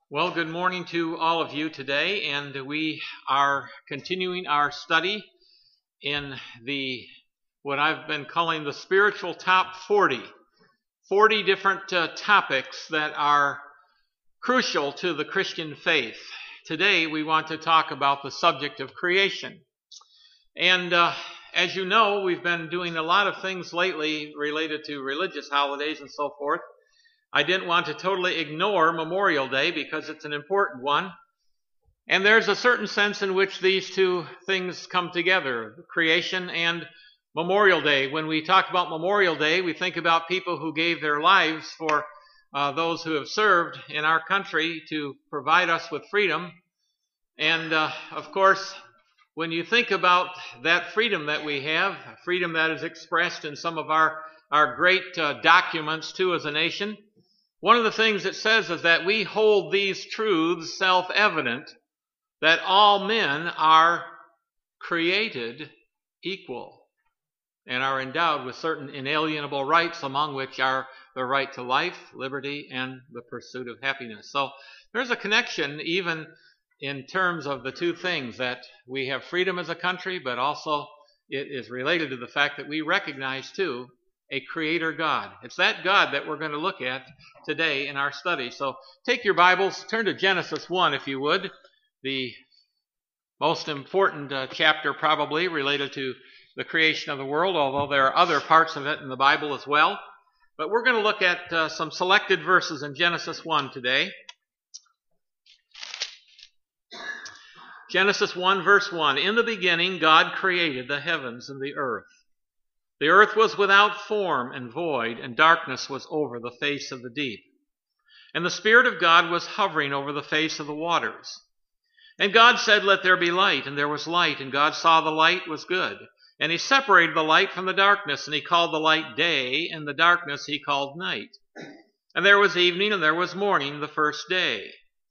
Well, good morning to all of you today, and we are continuing our study in what I've been calling the spiritual top 40. 40 different topics that are crucial to the Christian faith. Today we want to talk about the subject of creation. And as you know, we've been doing a lot of things lately related to religious holidays and so forth. I didn't want to totally ignore Memorial Day because it's an important one. And there's a certain sense in which these two things come together, creation and Memorial Day. When we talk about Memorial Day, we think about people who gave their lives for those who have served in our country to provide us with freedom. And of course, when you think about that freedom that we have, freedom that is expressed in some of our great documents too as a nation, one of the things it says is that we hold these truths self-evident, that all men are created equal and are endowed with certain inalienable rights, among which are the right to life, liberty, and the pursuit of happiness. So there's a connection even in terms of the two things, that we have freedom as a country, but also it is related to the fact that we recognize too a creator God. It's that God that we're going to look at today in our study. So take your Bibles, turn to Genesis 1 if you would, the most important chapter probably related to the creation of the world, although there are other parts of it in the Bible as well. But we're going to look at some selected verses in Genesis 1 today. Genesis 1 verse 1, "In the beginning God created the heavens and the earth. The earth was without form and void, and darkness was over the face of the deep. And the Spirit of God was hovering over the face of the waters. And God said, 'Let there be light,' and there was light. And God saw the light was good. And he separated the light from the darkness, and he called the light day, and the darkness he called night. And there was evening, and there was morning the first day.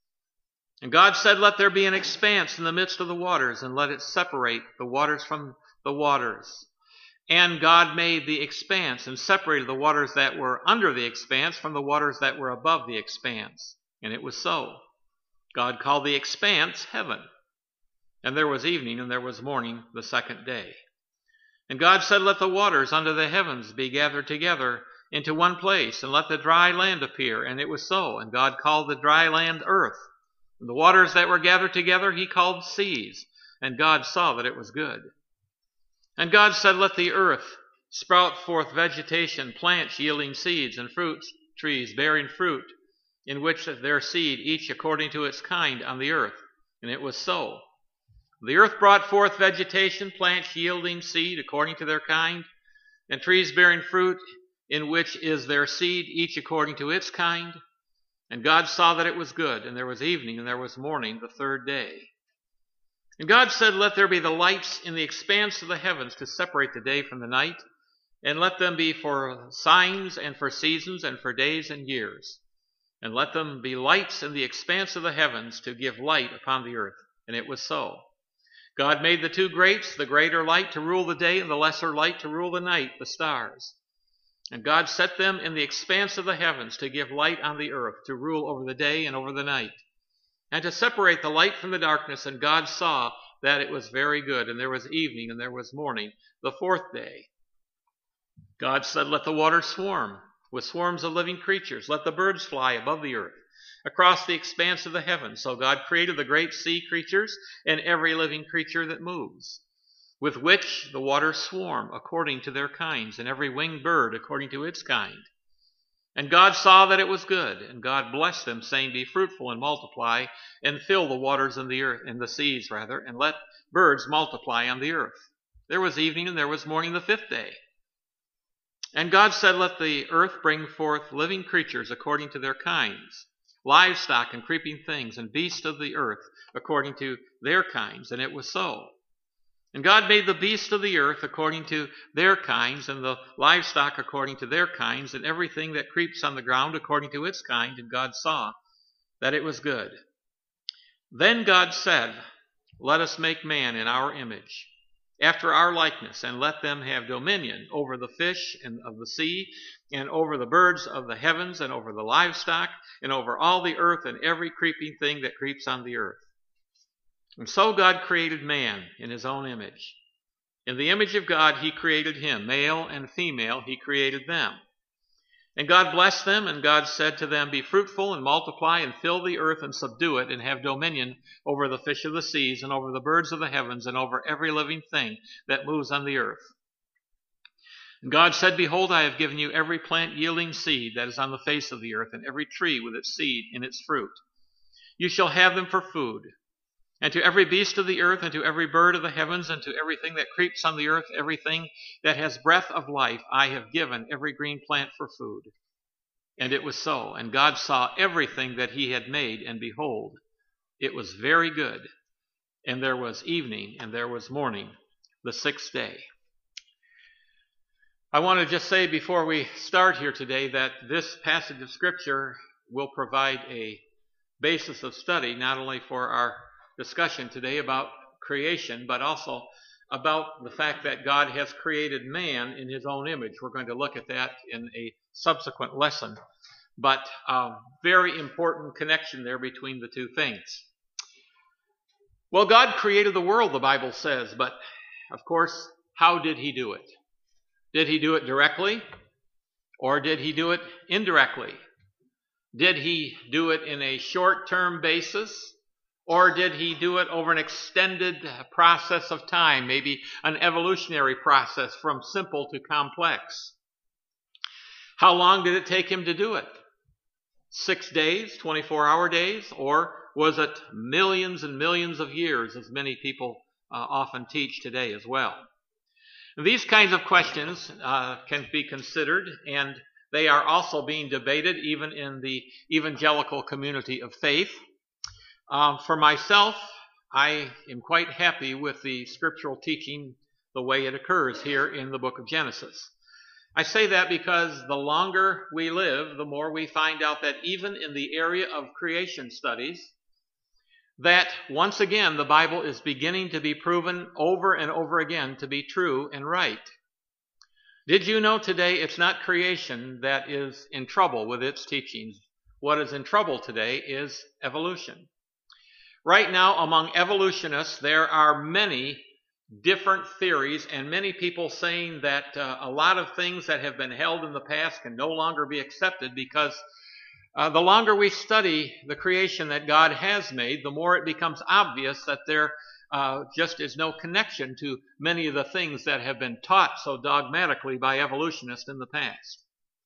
And God said, 'Let there be an expanse in the midst of the waters, and let it separate the waters from the waters.' And God made the expanse and separated the waters that were under the expanse from the waters that were above the expanse. And it was so. God called the expanse heaven. And there was evening and there was morning the second day. And God said, 'Let the waters under the heavens be gathered together into one place, and let the dry land appear.' And it was so. And God called the dry land earth. And the waters that were gathered together he called seas. And God saw that it was good. And God said, 'Let the earth sprout forth vegetation, plants yielding seeds, and fruit trees bearing fruit, in which their seed each according to its kind on the earth.' And it was so. The earth brought forth vegetation, plants yielding seed according to their kind, and trees bearing fruit, in which is their seed each according to its kind. And God saw that it was good, and there was evening, and there was morning the third day. And God said, 'Let there be the lights in the expanse of the heavens to separate the day from the night, and let them be for signs and for seasons and for days and years. And let them be lights in the expanse of the heavens to give light upon the earth.' And it was so. God made the two greats, the greater light to rule the day and the lesser light to rule the night, the stars. And God set them in the expanse of the heavens to give light on the earth, to rule over the day and over the night, and to separate the light from the darkness. And God saw that it was very good. And there was evening and there was morning the fourth day. God said, 'Let the waters swarm with swarms of living creatures. Let the birds fly above the earth across the expanse of the heavens.' So God created the great sea creatures and every living creature that moves, with which the waters swarm according to their kinds, and every winged bird according to its kind. And God saw that it was good, and God blessed them, saying, 'Be fruitful and multiply, and fill the waters in the earth, in the seas rather, and let birds multiply on the earth.' There was evening and there was morning the fifth day. And God said, 'Let the earth bring forth living creatures according to their kinds, livestock and creeping things, and beasts of the earth according to their kinds.' And it was so. And God made the beasts of the earth according to their kinds, and the livestock according to their kinds, and everything that creeps on the ground according to its kind. And God saw that it was good. Then God said, 'Let us make man in our image, after our likeness, and let them have dominion over the fish and of the sea, and over the birds of the heavens, and over the livestock, and over all the earth, and every creeping thing that creeps on the earth. And so God created man in his own image. In the image of God he created him, male and female he created them. And God blessed them, and God said to them, "Be fruitful and multiply and fill the earth and subdue it, and have dominion over the fish of the seas and over the birds of the heavens and over every living thing that moves on the earth." And God said, "Behold, I have given you every plant yielding seed that is on the face of the earth, and every tree with its seed in its fruit. You shall have them for food. And to every beast of the earth, and to every bird of the heavens, and to everything that creeps on the earth, everything that has breath of life, I have given every green plant for food." And it was so. And God saw everything that he had made, and behold, it was very good. And there was evening, and there was morning, the sixth day. I want to just say before we start here today that this passage of Scripture will provide a basis of study, not only for our discussion today about creation, but also about the fact that God has created man in his own image. We're going to look at that in a subsequent lesson, but very important connection there between the two things. Well, God created the world, the Bible says, but of course, how did he do it? Did he do it directly, or did he do it indirectly? Did he do it in a short-term basis, or did he do it over an extended process of time, maybe an evolutionary process from simple to complex? How long did it take him to do it? 6 days, 24-hour days, or was it millions and millions of years, as many people often teach today as well? And these kinds of questions can be considered, and they are also being debated even in the evangelical community of faith. For myself, I am quite happy with the scriptural teaching the way it occurs here in the book of Genesis. I say that because the longer we live, the more we find out that even in the area of creation studies, that once again the Bible is beginning to be proven over and over again to be true and right. Did you know today it's not creation that is in trouble with its teachings? What is in trouble today is evolution. Right now, among evolutionists, there are many different theories and many people saying that a lot of things that have been held in the past can no longer be accepted because the longer we study the creation that God has made, the more it becomes obvious that there just is no connection to many of the things that have been taught so dogmatically by evolutionists in the past.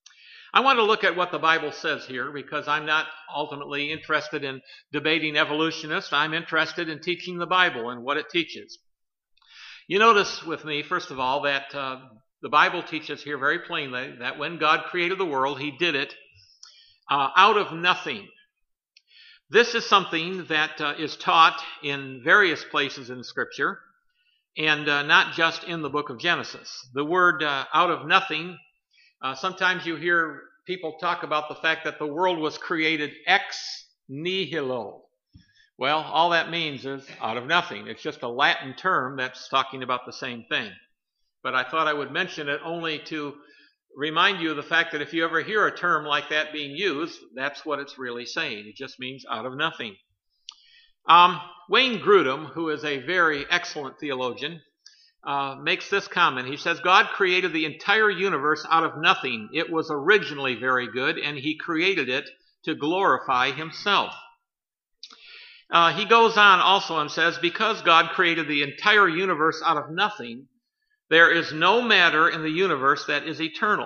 I want to look at what the Bible says here because I'm not ultimately interested in debating evolutionists. I'm interested in teaching the Bible and what it teaches. You notice with me, first of all, that the Bible teaches here very plainly that when God created the world, he did it out of nothing. This is something that is taught in various places in Scripture and not just in the book of Genesis. The word out of nothing, sometimes you hear people talk about the fact that the world was created ex nihilo. Well, all that means is out of nothing. It's just a Latin term that's talking about the same thing. But I thought I would mention it only to remind you of the fact that if you ever hear a term like that being used, that's what it's really saying. It just means out of nothing. Wayne Grudem, who is a very excellent theologian, makes this comment. He says, God created the entire universe out of nothing. It was originally very good, and he created it to glorify himself. He goes on also and says, because God created the entire universe out of nothing, there is no matter in the universe that is eternal.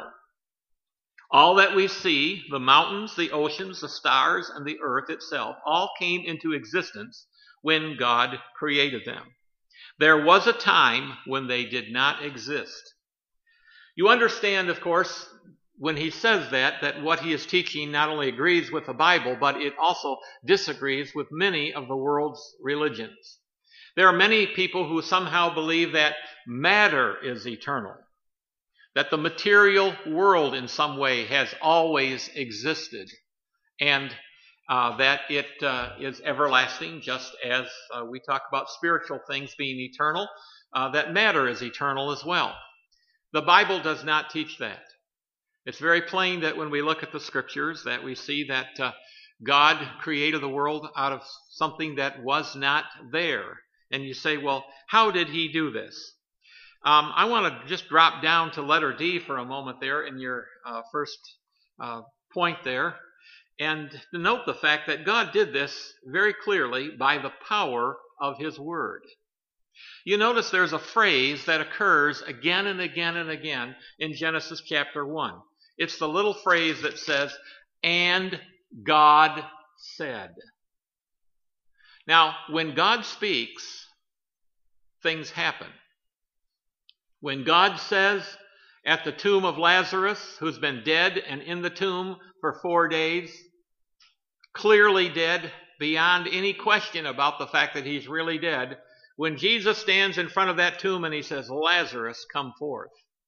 All that we see, the mountains, the oceans, the stars, and the earth itself, all came into existence when God created them. There was a time when they did not exist. You understand, of course, when he says that what he is teaching not only agrees with the Bible, but it also disagrees with many of the world's religions. There are many people who somehow believe that matter is eternal, that the material world in some way has always existed, and that it is everlasting, just as we talk about spiritual things being eternal, that matter is eternal as well. The Bible does not teach that. It's very plain that when we look at the Scriptures that we see that God created the world out of something that was not there. And you say, well, how did he do this? I want to just drop down to letter D for a moment there in your first point there, and to note the fact that God did this very clearly by the power of his word. You notice there's a phrase that occurs again and again and again in Genesis chapter 1. It's the little phrase that says, "And God said." Now, when God speaks, things happen. When God says at the tomb of Lazarus, who's been dead and in the tomb for 4 days, clearly dead, beyond any question about the fact that he's really dead, when Jesus stands in front of that tomb and he says, "Lazarus, come forth,"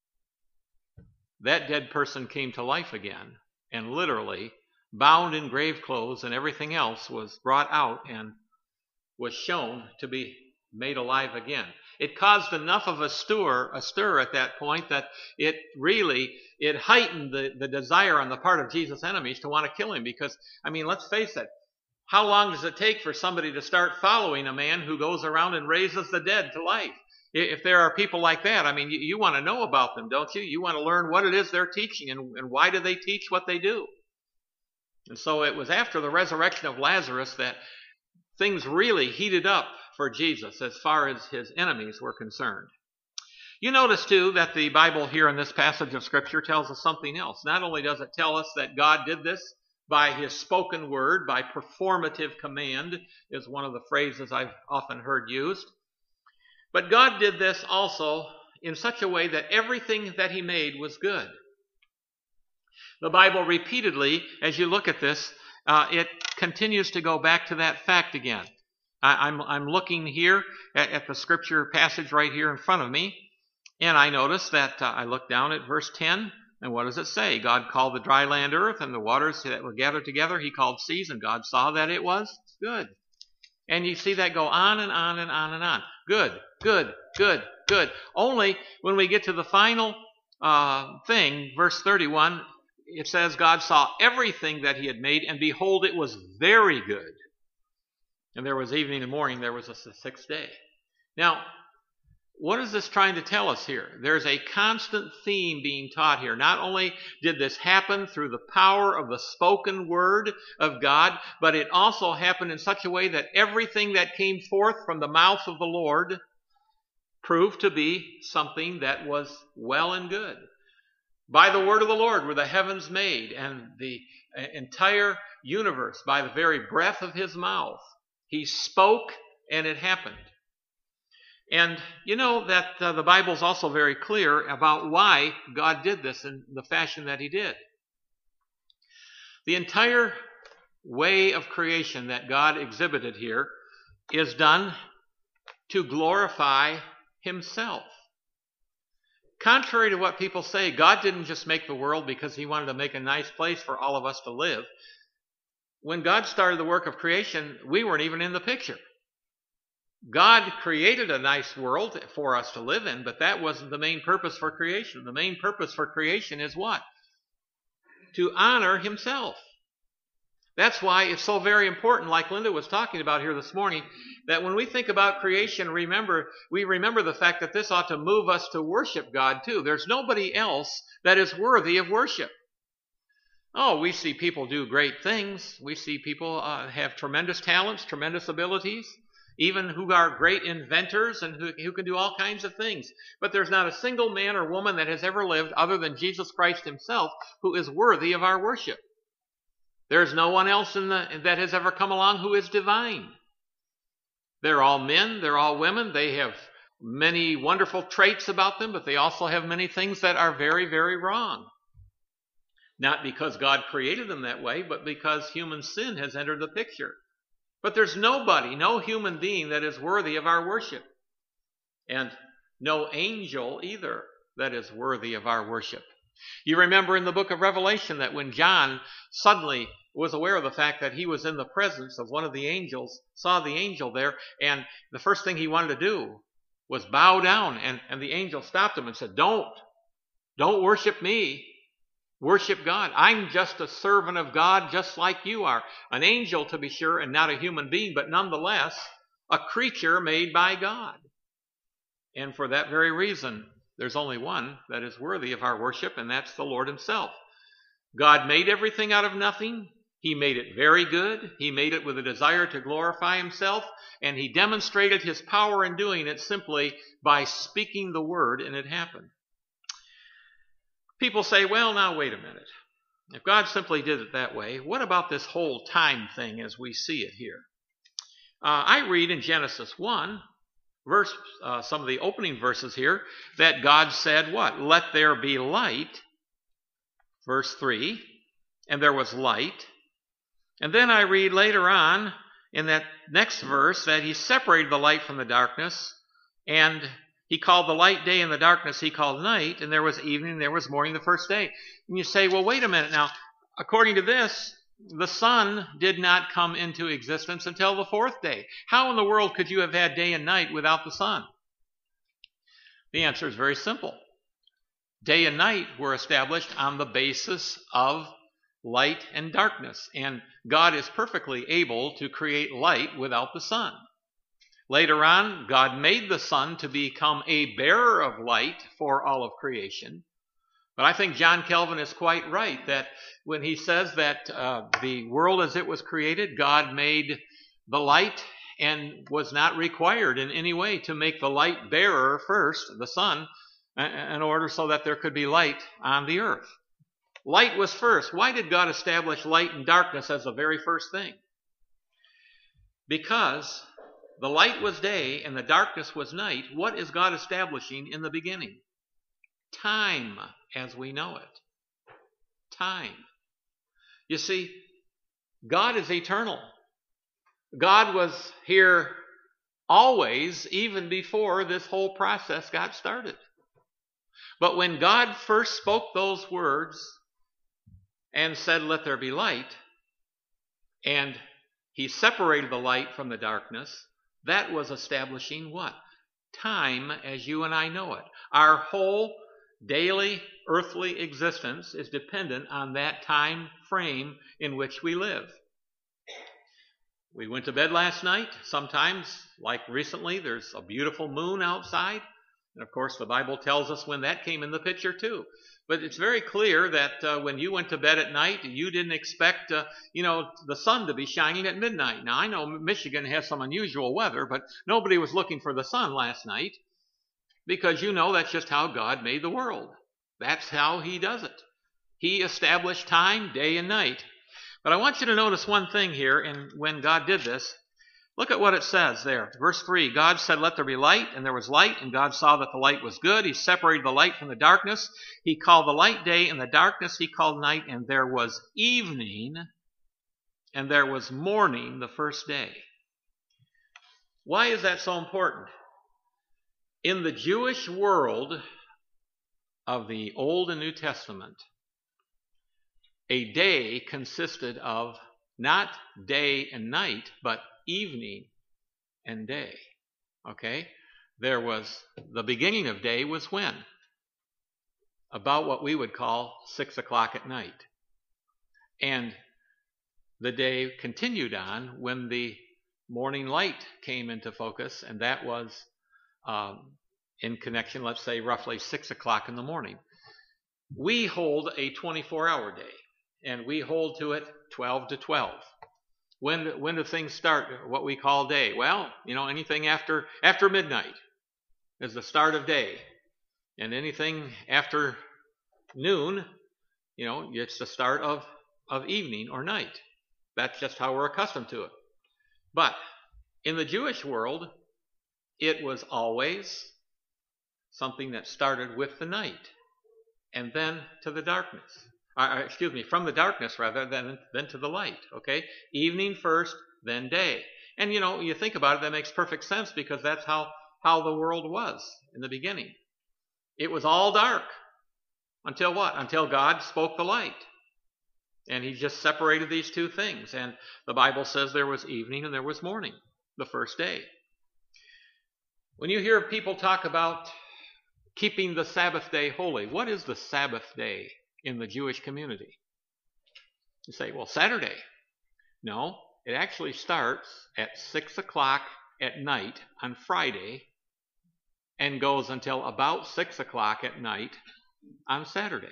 that dead person came to life again, and literally, bound in grave clothes and everything else, was brought out and was shown to be made alive again. It caused enough of a stir at that point that it heightened the desire on the part of Jesus' enemies to want to kill him. Because, I mean, let's face it, how long does it take for somebody to start following a man who goes around and raises the dead to life? If there are people like that, I mean, you want to know about them, don't you? You want to learn what it is they're teaching and why do they teach what they do. And so it was after the resurrection of Lazarus that things really heated up for Jesus as far as his enemies were concerned. You notice, too, that the Bible here in this passage of Scripture tells us something else. Not only does it tell us that God did this by his spoken word, by performative command, is one of the phrases I've often heard used, but God did this also in such a way that everything that he made was good. The Bible repeatedly, as you look at this, it continues to go back to that fact again. I'm looking here at the scripture passage right here in front of me, and I notice that I look down at verse 10, and what does it say? God called the dry land earth, and the waters that were gathered together he called seas, and God saw that it was good. And you see that go on and on and on and on. Good, good, good, good. Only when we get to the final thing, verse 31, it says God saw everything that he had made, and behold, it was very good. And there was evening and morning, there was a sixth day. Now, what is this trying to tell us here? There's a constant theme being taught here. Not only did this happen through the power of the spoken word of God, but it also happened in such a way that everything that came forth from the mouth of the Lord proved to be something that was well and good. By the word of the Lord were the heavens made, and the entire universe by the very breath of his mouth. He spoke, and it happened. And you know that the Bible's also very clear about why God did this in the fashion that he did. The entire way of creation that God exhibited here is done to glorify himself. Contrary to what people say, God didn't just make the world because he wanted to make a nice place for all of us to live. When God started the work of creation, we weren't even in the picture. God created a nice world for us to live in, but that wasn't the main purpose for creation. The main purpose for creation is what? To honor himself. That's why it's so very important, like Linda was talking about here this morning, that when we think about creation, we remember the fact that this ought to move us to worship God too. There's nobody else that is worthy of worship. Oh, we see people do great things. We see people have tremendous talents, tremendous abilities, even who are great inventors and who can do all kinds of things. But there's not a single man or woman that has ever lived other than Jesus Christ himself who is worthy of our worship. There's no one else that has ever come along who is divine. They're all men, they're all women. They have many wonderful traits about them, but they also have many things that are very, very wrong. Not because God created them that way, but because human sin has entered the picture. But there's nobody, no human being that is worthy of our worship. And no angel either that is worthy of our worship. You remember in the book of Revelation that when John suddenly was aware of the fact that he was in the presence of one of the angels, saw the angel there, and the first thing he wanted to do was bow down, and the angel stopped him and said, Don't worship me. Worship God. I'm just a servant of God just like you are. An angel, to be sure, and not a human being, but nonetheless a creature made by God. And for that very reason, there's only one that is worthy of our worship, and that's the Lord himself. God made everything out of nothing. He made it very good. He made it with a desire to glorify himself, and he demonstrated his power in doing it simply by speaking the word, and it happened. People say, well, now wait a minute. If God simply did it that way, what about this whole time thing as we see it here? I read in Genesis 1, some of the opening verses here, that God said what? Let there be light. Verse 3, and there was light. And then I read later on in that next verse that he separated the light from the darkness, and he called the light day and the darkness he called night, and there was evening, there was morning the first day. And you say, well, wait a minute now. According to this, the sun did not come into existence until the fourth day. How in the world could you have had day and night without the sun? The answer is very simple. Day and night were established on the basis of light and darkness, and God is perfectly able to create light without the sun. Later on, God made the sun to become a bearer of light for all of creation. But I think John Calvin is quite right that when he says that the world as it was created, God made the light and was not required in any way to make the light bearer first, the sun, in order so that there could be light on the earth. Light was first. Why did God establish light and darkness as the very first thing? Because the light was day and the darkness was night. What is God establishing in the beginning? Time as we know it. Time. You see, God is eternal. God was here always, even before this whole process got started. But when God first spoke those words and said, let there be light, and he separated the light from the darkness, that was establishing what? Time as you and I know it. Our whole daily earthly existence is dependent on that time frame in which we live. We went to bed last night. Sometimes, like recently, there's a beautiful moon outside. And of course, the Bible tells us when that came in the picture too. But it's very clear that when you went to bed at night, you didn't expect, the sun to be shining at midnight. Now, I know Michigan has some unusual weather, but nobody was looking for the sun last night because that's just how God made the world. That's how he does it. He established time, day and night. But I want you to notice one thing here, and when God did this, look at what it says there. Verse 3, God said, let there be light, and there was light, and God saw that the light was good. He separated the light from the darkness. He called the light day, and the darkness he called night, and there was evening, and there was morning the first day. Why is that so important? In the Jewish world of the Old and New Testament, a day consisted of not day and night, but evening and day. Okay? There was, the beginning of day was when? About what we would call 6 o'clock at night. And the day continued on when the morning light came into focus, and that was in connection, let's say, roughly 6 o'clock in the morning. We hold a 24-hour day, and we hold to it 12 to 12. When do things start, what we call day? Well, anything after midnight is the start of day. And anything after noon, it's the start of evening or night. That's just how we're accustomed to it. But in the Jewish world, it was always something that started with the night and then to the darkness. From the darkness rather than to the light, okay? Evening first, then day. And you think about it, that makes perfect sense because that's how the world was in the beginning. It was all dark until what? Until God spoke the light. And he just separated these two things. And the Bible says there was evening and there was morning, the first day. When you hear people talk about keeping the Sabbath day holy, what is the Sabbath day in the Jewish community? You say, well, Saturday. No, it actually starts at 6 o'clock at night on Friday and goes until about 6 o'clock at night on Saturday.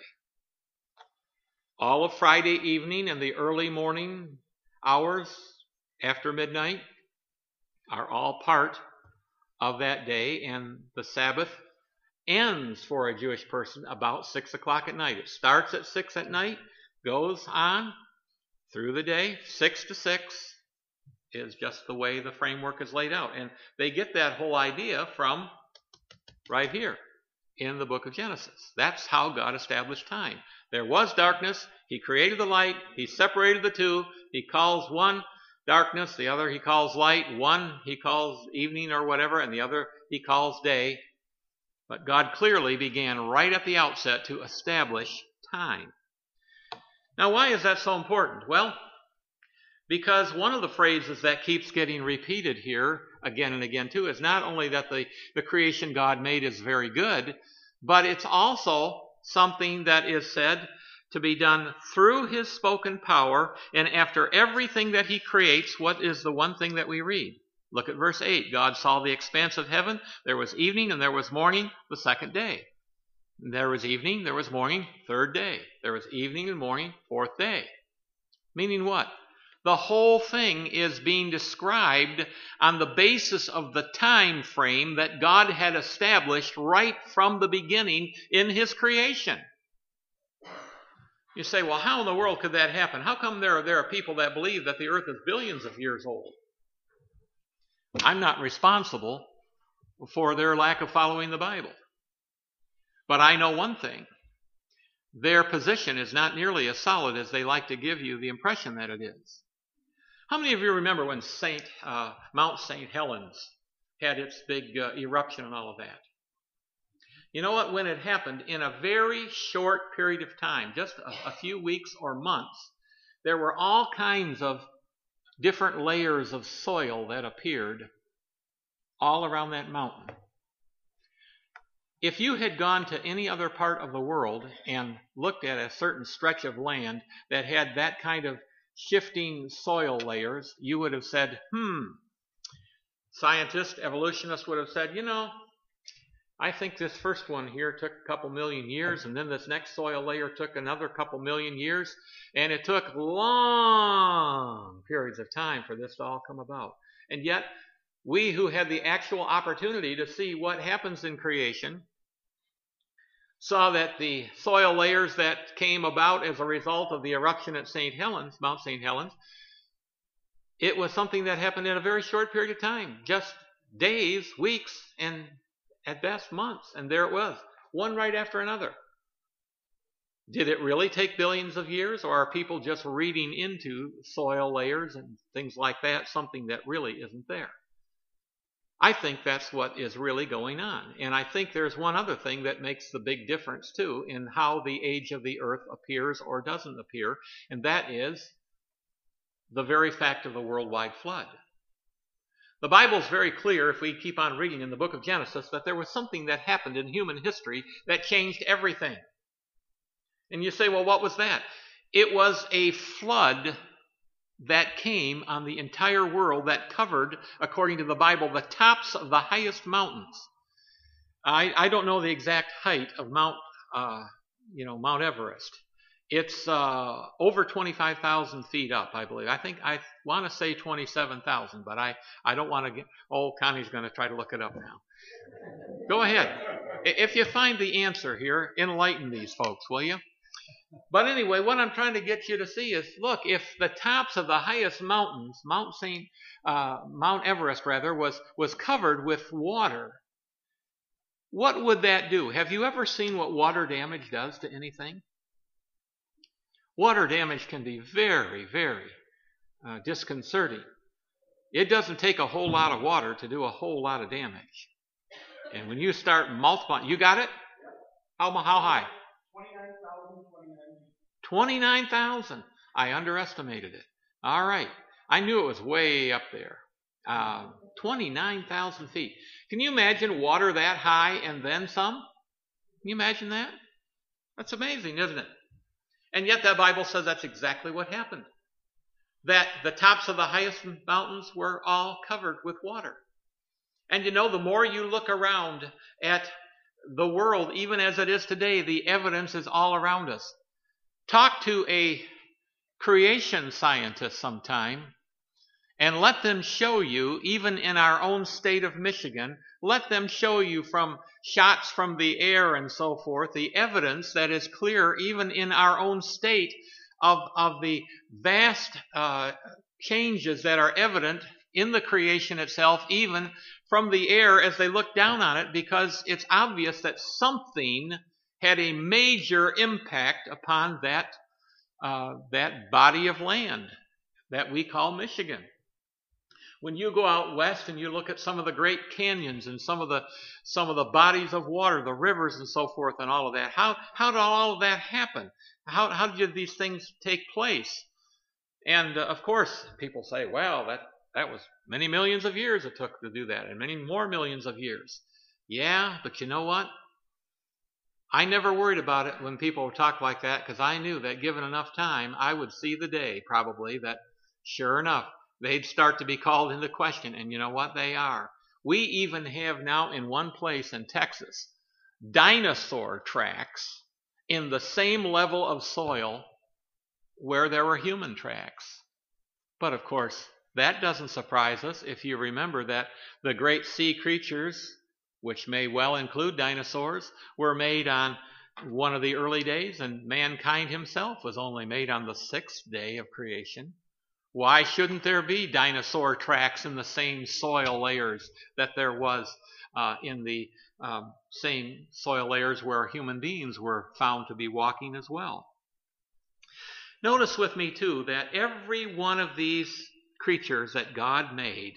All of Friday evening and the early morning hours after midnight are all part of that day, and the Sabbath ends for a Jewish person about 6 o'clock at night. It starts at 6 at night, goes on through the day. 6 to 6 is just the way the framework is laid out. And they get that whole idea from right here in the book of Genesis. That's how God established time. There was darkness. He created the light. He separated the two. He calls one darkness, the other he calls light. One he calls evening or whatever, and the other he calls day. But God clearly began right at the outset to establish time. Now, why is that so important? Well, because one of the phrases that keeps getting repeated here again and again too is not only that the creation God made is very good, but it's also something that is said to be done through his spoken power. And after everything that he creates, what is the one thing that we read? Look at verse 8. God saw the expanse of heaven. There was evening and there was morning the second day. There was evening, there was morning, third day. There was evening and morning, fourth day. Meaning what? The whole thing is being described on the basis of the time frame that God had established right from the beginning in his creation. You say, well, how in the world could that happen? How come there are people that believe that the earth is billions of years old? I'm not responsible for their lack of following the Bible. But I know one thing. Their position is not nearly as solid as they like to give you the impression that it is. How many of you remember when Mount St. Helens had its big eruption and all of that? You know what? When it happened, in a very short period of time, just a few weeks or months, there were all kinds of different layers of soil that appeared all around that mountain. If you had gone to any other part of the world and looked at a certain stretch of land that had that kind of shifting soil layers, you would have said, Scientists, evolutionists would have said, I think this first one here took a couple million years, and then this next soil layer took another couple million years, and it took long periods of time for this to all come about. And yet, we who had the actual opportunity to see what happens in creation saw that the soil layers that came about as a result of the eruption at St. Helens, Mount St. Helens, it was something that happened in a very short period of time, just days, weeks, and at best months. And there it was, one right after another. Did it really take billions of years, or are people just reading into soil layers and things like that, something that really isn't there? I think that's what is really going on. And I think there's one other thing that makes the big difference, too, in how the age of the earth appears or doesn't appear, and that is the very fact of the worldwide flood. The Bible is very clear, if we keep on reading in the book of Genesis, that there was something that happened in human history that changed everything. And you say, well, what was that? It was a flood that came on the entire world that covered, according to the Bible, the tops of the highest mountains. I don't know the exact height of Mount Everest. It's over 25,000 feet up, I believe. I want to say 27,000, but I don't want to get... Connie's going to try to look it up now. Go ahead. If you find the answer here, enlighten these folks, will you? But anyway, what I'm trying to get you to see is, look, if the tops of the highest mountains, Mount Everest was covered with water, what would that do? Have you ever seen what water damage does to anything? Water damage can be very, very disconcerting. It doesn't take a whole lot of water to do a whole lot of damage. And when you start multiplying, you got it? How high? 29,000. I underestimated it. All right. I knew it was way up there. 29,000 feet. Can you imagine water that high and then some? Can you imagine that? That's amazing, isn't it? And yet that Bible says that's exactly what happened. That the tops of the highest mountains were all covered with water. And you know, the more you look around at the world, even as it is today, the evidence is all around us. Talk to a creation scientist sometime and let them show you, even in our own state of Michigan, let them show you from shots from the air and so forth, the evidence that is clear even in our own state of the vast changes that are evident in the creation itself, even from the air as they look down on it, because it's obvious that something had a major impact upon that body of land that we call Michigan. When you go out west and you look at some of the great canyons and some of the bodies of water, the rivers and so forth and all of that, how did all of that happen? How did these things take place? And of course, people say, well, that was many millions of years it took to do that, and many more millions of years. Yeah, but you know what? I never worried about it when people would talk like that, because I knew that given enough time, I would see the day, probably, that sure enough, they'd start to be called into question. And you know what? They are. We even have now in one place in Texas, dinosaur tracks in the same level of soil where there were human tracks. But of course, that doesn't surprise us if you remember that the great sea creatures, which may well include dinosaurs, were made on one of the early days, and mankind himself was only made on the sixth day of creation. Why shouldn't there be dinosaur tracks in the same soil layers that there was in the same soil layers where human beings were found to be walking as well? Notice with me, too, that every one of these creatures that God made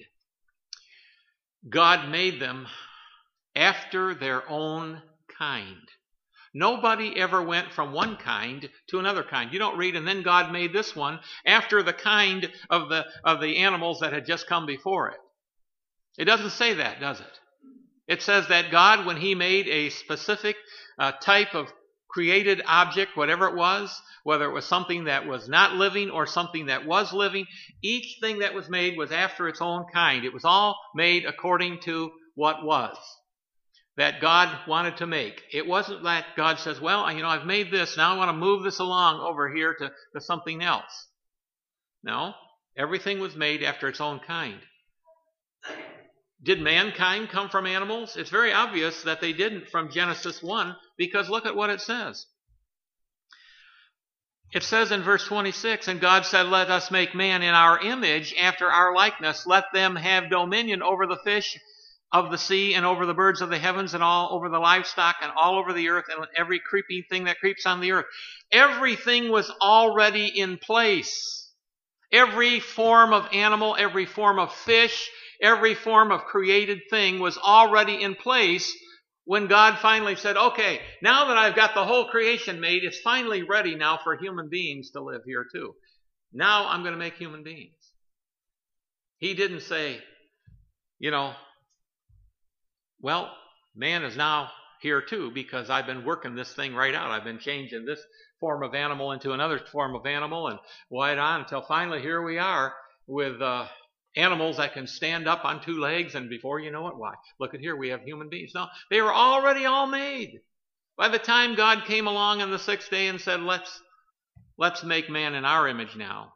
them after their own kind. Nobody ever went from one kind to another kind. You don't read, and then God made this one after the kind of the animals that had just come before it. It doesn't say that, does it? It says that God, when He made a specific type of created object, whatever it was, whether it was something that was not living or something that was living, each thing that was made was after its own kind. It was all made according to what was that God wanted to make. It wasn't that God says, well, I've made this, now I want to move this along over here to something else. No, everything was made after its own kind. Did mankind come from animals? It's very obvious that they didn't from Genesis 1, because look at what it says. It says in verse 26, and God said, let us make man in our image, after our likeness. Let them have dominion over the fish of the sea, and over the birds of the heavens, and all over the livestock, and all over the earth, and every creeping thing that creeps on the earth. Everything was already in place. Every form of animal, every form of fish, every form of created thing was already in place when God finally said, okay, now that I've got the whole creation made, it's finally ready now for human beings to live here too. Now I'm going to make human beings. He didn't say, well, man is now here too, because I've been working this thing right out. I've been changing this form of animal into another form of animal, and right on until finally here we are with animals that can stand up on two legs, and before you know it, why? Look at here, we have human beings. No, they were already all made. By the time God came along on the sixth day and said, let's make man in our image now.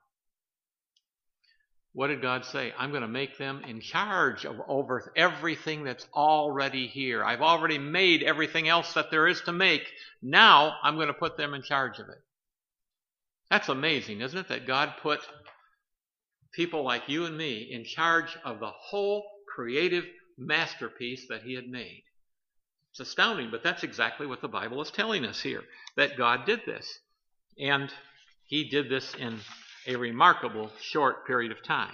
What did God say? I'm going to make them in charge of over everything that's already here. I've already made everything else that there is to make. Now I'm going to put them in charge of it. That's amazing, isn't it? That God put people like you and me in charge of the whole creative masterpiece that He had made. It's astounding, but that's exactly what the Bible is telling us here, that God did this. And He did this in a remarkable short period of time.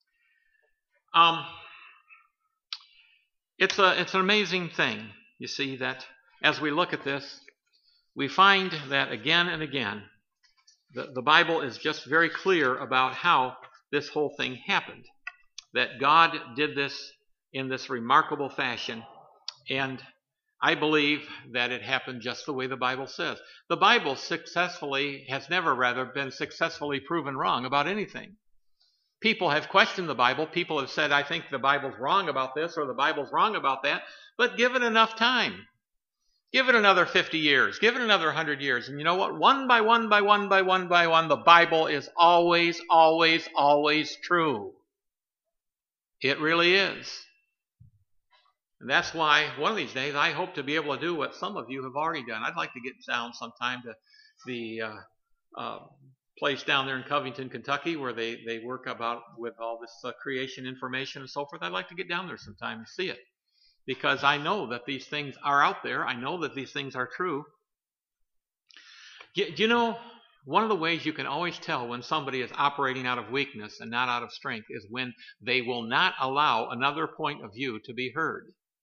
It's an amazing thing, you see, that as we look at this, we find that again and again, The Bible is just very clear about how this whole thing happened. That God did this in this remarkable fashion, and I believe that it happened just the way the Bible says. The Bible has never been successfully proven wrong about anything. People have questioned the Bible. People have said, I think the Bible's wrong about this or the Bible's wrong about that. But give it enough time. Give it another 50 years. Give it another 100 years. And you know what? One by one, the Bible is always, always, always true. It really is. And that's why one of these days I hope to be able to do what some of you have already done. I'd like to get down sometime to the place down there in Covington, Kentucky, where they work with all this creation information and so forth. I'd like to get down there sometime and see it, because I know that these things are out there. I know that these things are true. You know, one of the ways you can always tell when somebody is operating out of weakness and not out of strength is when they will not allow another point of view to be heard.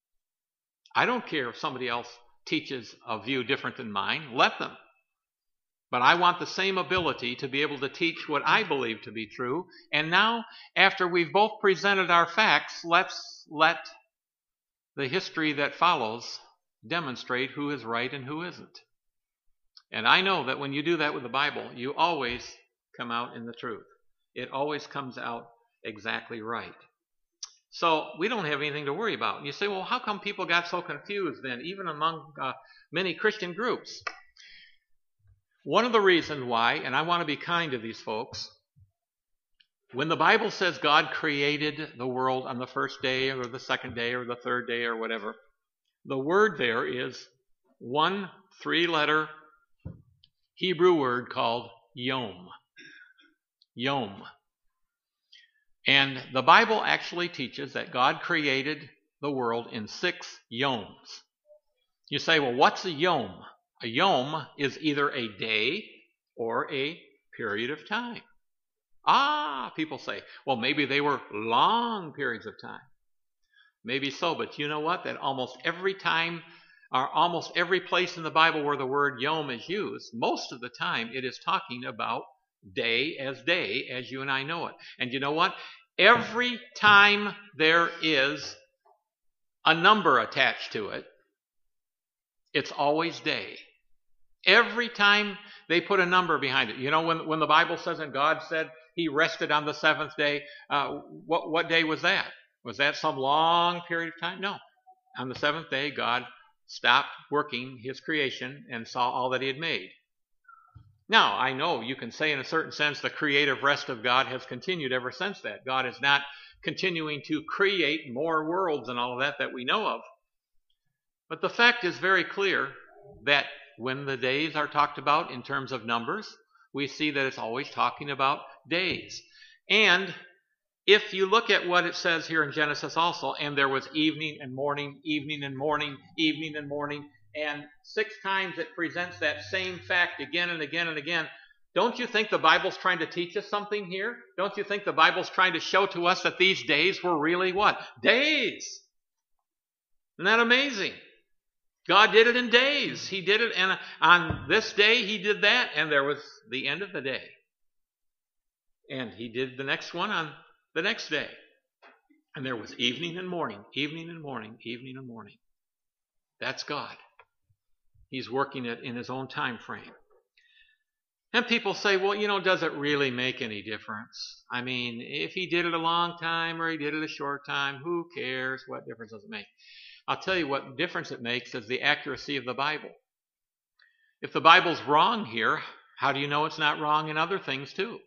I don't care if somebody else teaches a view different than mine. Let them. But I want the same ability to be able to teach what I believe to be true. And now, after we've both presented our facts, let's let the history that follows demonstrate who is right and who isn't. And I know that when you do that with the Bible, you always come out in the truth. It always comes out exactly right. So we don't have anything to worry about. And you say, well, how come people got so confused then, even among many Christian groups? One of the reasons why, and I want to be kind to these folks, when the Bible says God created the world on the first day or the second day or the third day or whatever, the word there is one 3-letter Hebrew word called yom. Yom. And the Bible actually teaches that God created the world in 6 yoms. You say, well, what's a yom? A yom is either a day or a period of time. People say, well, maybe they were long periods of time. Maybe so, but you know what? That almost every time, or almost every place in the Bible where the word yom is used, most of the time it is talking about day as you and I know it. And you know what? Every time there is a number attached to it, it's always day. Every time they put a number behind it. You know, when the Bible says, and God said he rested on the 7th day, what day was that? Was that some long period of time? No. On the 7th day, God stopped working his creation and saw all that he had made. Now, I know you can say in a certain sense the creative rest of God has continued ever since that. God is not continuing to create more worlds and all of that we know of. But the fact is very clear that when the days are talked about in terms of numbers, we see that it's always talking about days. And if you look at what it says here in Genesis also, and there was evening and morning, evening and morning, evening and morning, and 6 times it presents that same fact again and again and again, don't you think the Bible's trying to teach us something here? Don't you think the Bible's trying to show to us that these days were really what? Days! Isn't that amazing? God did it in days. He did it, and on this day he did that, and there was the end of the day. And he did the next one on the next day. And there was evening and morning, evening and morning, evening and morning. That's God. He's working it in his own time frame. And people say, well, you know, does it really make any difference? I mean, if he did it a long time or he did it a short time, who cares? What difference does it make? I'll tell you what difference it makes is the accuracy of the Bible. If the Bible's wrong here, how do you know it's not wrong in other things too?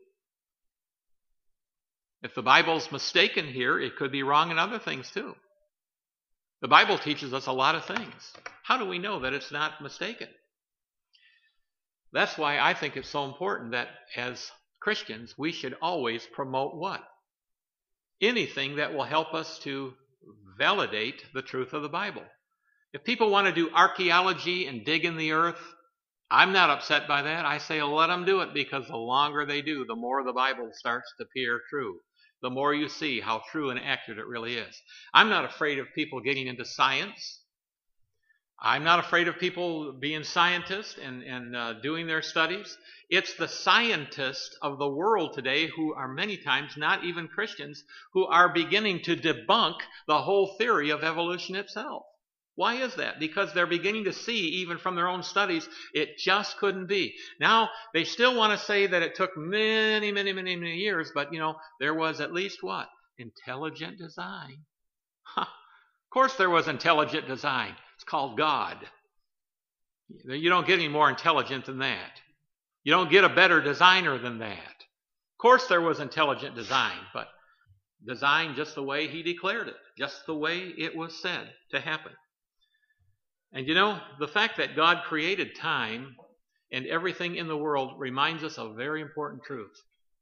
If the Bible's mistaken here, it could be wrong in other things too. The Bible teaches us a lot of things. How do we know that it's not mistaken? That's why I think it's so important that as Christians, we should always promote what? Anything that will help us to validate the truth of the Bible. If people want to do archaeology and dig in the earth, I'm not upset by that. I say let them do it, because the longer they do, the more the Bible starts to appear true. The more you see how true and accurate it really is. I'm not afraid of people getting into science. I'm not afraid of people being scientists and doing their studies. It's the scientists of the world today, who are many times not even Christians, who are beginning to debunk the whole theory of evolution itself. Why is that? Because they're beginning to see, even from their own studies, it just couldn't be. Now, they still want to say that it took many, many, many, many years, but there was at least what? Intelligent design. Of course there was intelligent design. It's called God. You don't get any more intelligent than that. You don't get a better designer than that. Of course there was intelligent design, but design just the way he declared it, just the way it was said to happen. And the fact that God created time and everything in the world reminds us of a very important truth.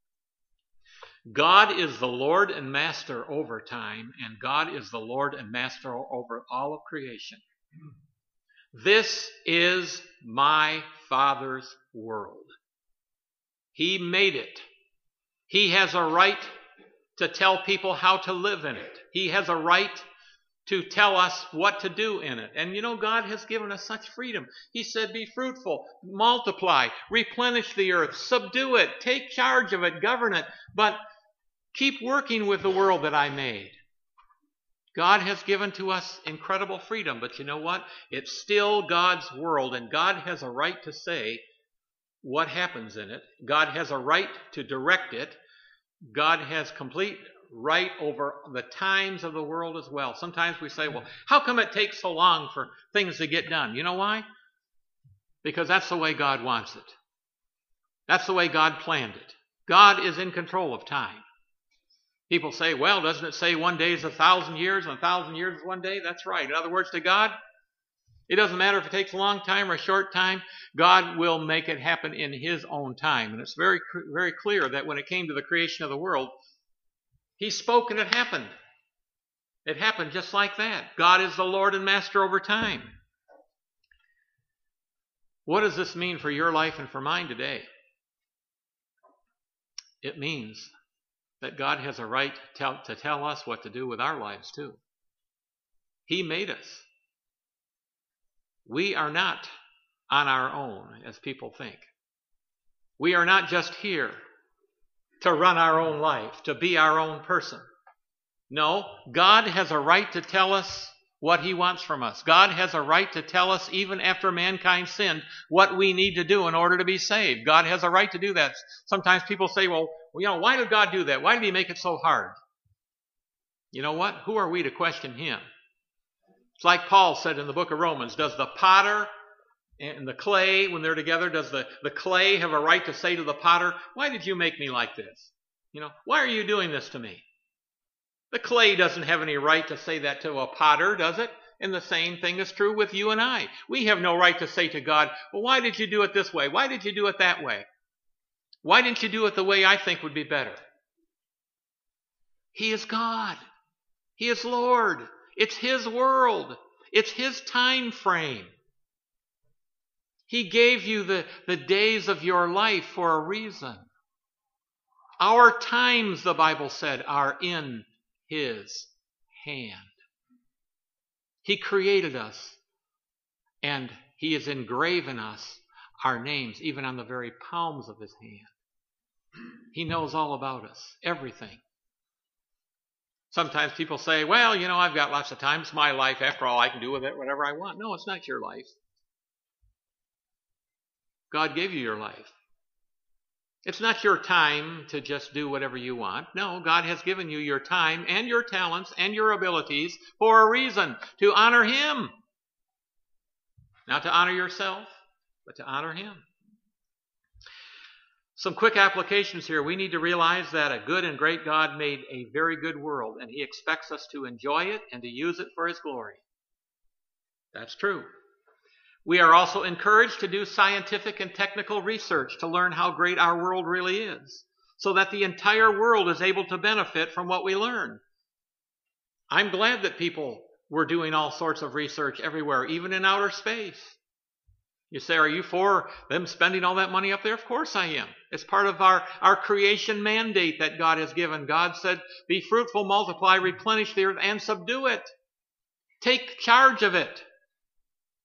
God is the Lord and Master over time, and God is the Lord and Master over all of creation. This is my Father's world. He made it. He has a right to tell people how to live in it. He has a right to tell us what to do in it. And God has given us such freedom. He said, be fruitful, multiply, replenish the earth, subdue it, take charge of it, govern it, but keep working with the world that I made. God has given to us incredible freedom, but you know what? It's still God's world, and God has a right to say what happens in it. God has a right to direct it. God has complete right over the times of the world as well. Sometimes we say, well, how come it takes so long for things to get done? You know why? Because that's the way God wants it. That's the way God planned it. God is in control of time. People say, well, doesn't it say one day is 1,000 years and 1,000 years is one day? That's right. In other words, to God, it doesn't matter if it takes a long time or a short time. God will make it happen in His own time. And it's very, very clear that when it came to the creation of the world, He spoke and it happened. It happened just like that. God is the Lord and Master over time. What does this mean for your life and for mine today? It means that God has a right to tell us what to do with our lives too. He made us. We are not on our own, as people think. We are not just here to run our own life, to be our own person. No, God has a right to tell us what He wants from us. God has a right to tell us, even after mankind sinned, what we need to do in order to be saved. God has a right to do that. Sometimes people say, well, why did God do that? Why did He make it so hard? You know what? Who are we to question Him? It's like Paul said in the book of Romans, does the potter and the clay, when they're together, does the clay have a right to say to the potter, why did you make me like this? Why are you doing this to me? The clay doesn't have any right to say that to a potter, does it? And the same thing is true with you and I. We have no right to say to God, well, why did you do it this way? Why did you do it that way? Why didn't you do it the way I think would be better? He is God. He is Lord. It's His world. It's His time frame. He gave you the days of your life for a reason. Our times, the Bible said, are in His hand. He created us, and He has engraven us, our names, even on the very palms of His hand. He knows all about us, everything. Sometimes people say, well, I've got lots of time. It's my life. After all, I can do with it whatever I want. No, it's not your life. God gave you your life. It's not your time to just do whatever you want. No, God has given you your time and your talents and your abilities for a reason, to honor Him. Not to honor yourself, but to honor Him. Some quick applications here. We need to realize that a good and great God made a very good world, and He expects us to enjoy it and to use it for His glory. That's true. We are also encouraged to do scientific and technical research to learn how great our world really is, so that the entire world is able to benefit from what we learn. I'm glad that people were doing all sorts of research everywhere, even in outer space. You say, are you for them spending all that money up there? Of course I am. It's part of our creation mandate that God has given. God said, be fruitful, multiply, replenish the earth, and subdue it. Take charge of it.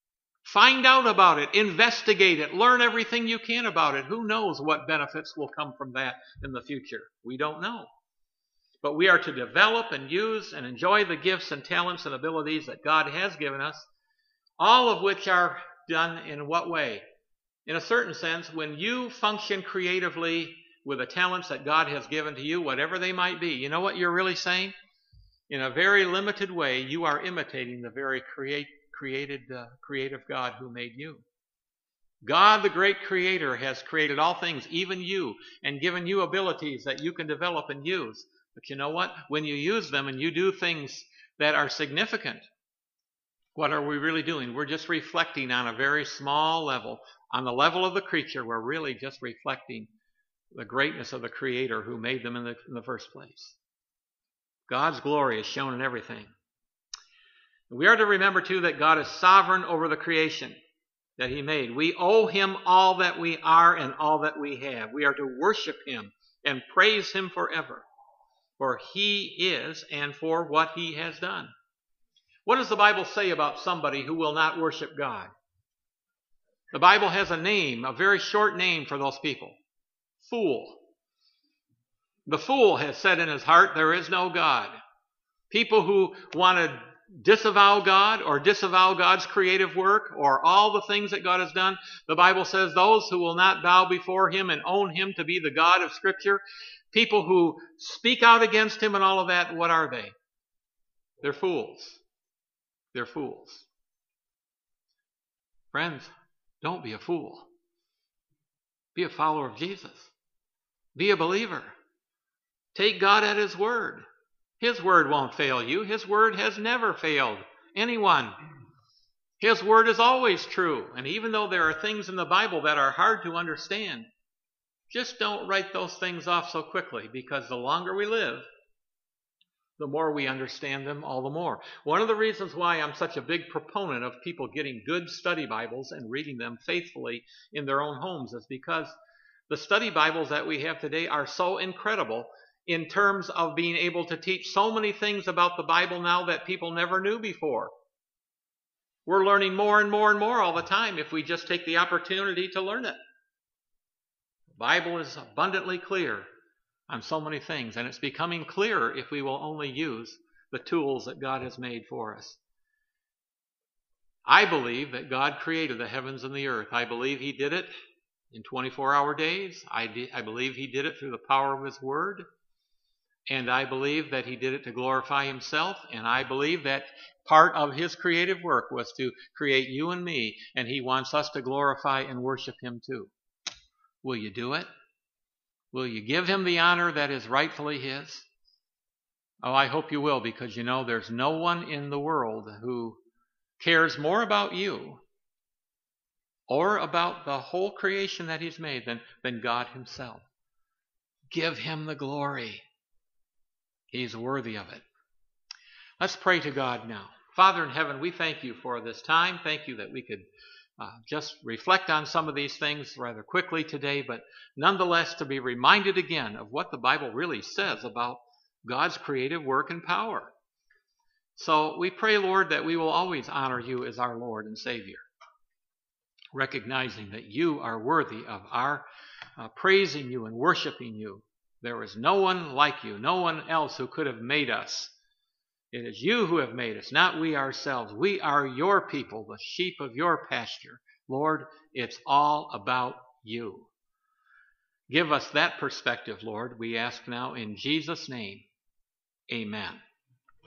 Find out about it. Investigate it. Learn everything you can about it. Who knows what benefits will come from that in the future? We don't know. But we are to develop and use and enjoy the gifts and talents and abilities that God has given us, all of which are done in what way? In a certain sense, when you function creatively with the talents that God has given to you, whatever they might be, you know what you're really saying? In a very limited way, you are imitating the very creative God who made you. God, the great creator, has created all things, even you, and given you abilities that you can develop and use. But you know what? When you use them and you do things that are significant, what are we really doing? We're just reflecting on a very small level. On the level of the creature, we're really just reflecting the greatness of the Creator who made them in the first place. God's glory is shown in everything. We are to remember, too, that God is sovereign over the creation that He made. We owe Him all that we are and all that we have. We are to worship Him and praise Him forever, for He is and for what He has done. What does the Bible say about somebody who will not worship God? The Bible has a name, a very short name for those people. Fool. The fool has said in his heart, there is no God. People who want to disavow God or disavow God's creative work or all the things that God has done, the Bible says those who will not bow before Him and own Him to be the God of Scripture, people who speak out against Him and all of that, what are they? They're fools. They're fools. Friends, don't be a fool. Be a follower of Jesus. Be a believer. Take God at His word. His word won't fail you. His word has never failed anyone. His word is always true. And even though there are things in the Bible that are hard to understand, just don't write those things off so quickly, because the longer we live, the more we understand them all the more. One of the reasons why I'm such a big proponent of people getting good study Bibles and reading them faithfully in their own homes is because the study Bibles that we have today are so incredible in terms of being able to teach so many things about the Bible now that people never knew before. We're learning more and more and more all the time if we just take the opportunity to learn it. The Bible is abundantly clear on so many things, and it's becoming clearer if we will only use the tools that God has made for us. I believe that God created the heavens and the earth. I believe He did it in 24-hour days. I believe He did it through the power of His Word. And I believe that He did it to glorify Himself. And I believe that part of His creative work was to create you and me. And He wants us to glorify and worship Him too. Will you do it? Will you give Him the honor that is rightfully His? Oh, I hope you will, because you know there's no one in the world who cares more about you or about the whole creation that He's made than God Himself. Give Him the glory. He's worthy of it. Let's pray to God now. Father in heaven, we thank You for this time. Thank You that we could just reflect on some of these things rather quickly today, but nonetheless to be reminded again of what the Bible really says about God's creative work and power. So we pray, Lord, that we will always honor You as our Lord and Savior, recognizing that You are worthy of our praising You and worshiping You. There is no one like You, no one else who could have made us. It is You who have made us, not we ourselves. We are Your people, the sheep of Your pasture. Lord, it's all about You. Give us that perspective, Lord, we ask now in Jesus' name. Amen.